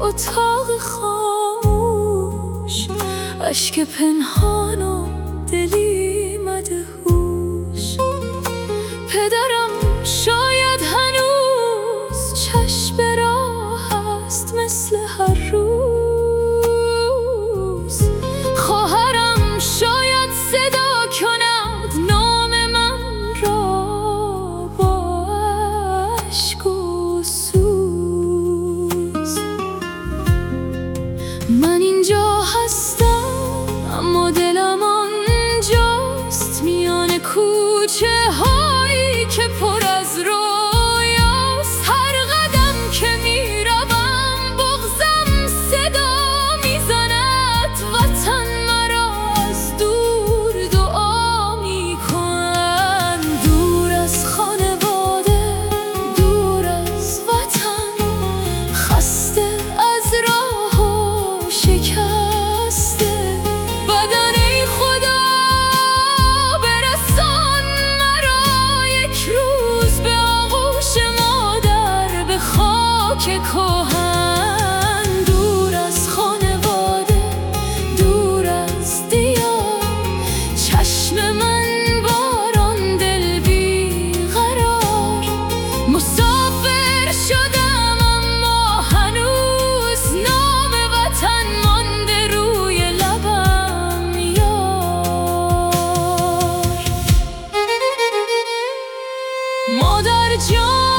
اتاق خاموش، اشک پنهان و دلی مدهوش. پدرم شاید هنوز چشم به راه است مثل هر روز. خواهرم شاید صدا کند نام من را با اشک و سوز. من اینجا هستم اما دلم آنجاست، میان کوچه هایی که پر از رویاست. هر قدم که میروم بغضم صدا میزند، وطن مرا از دور دعا میکند. دور از خانواده، دور از وطن، خسته از راه و شکسته. بدن ای خدا برسان مرا یک روز به آغوش مادر، به خاک کهن. دور از خانواده، دور از دیار، چشم من باران، دل بیقرار. مسافر شدم اما هنوز نام وطن مانده روی لبم یار. مادر جان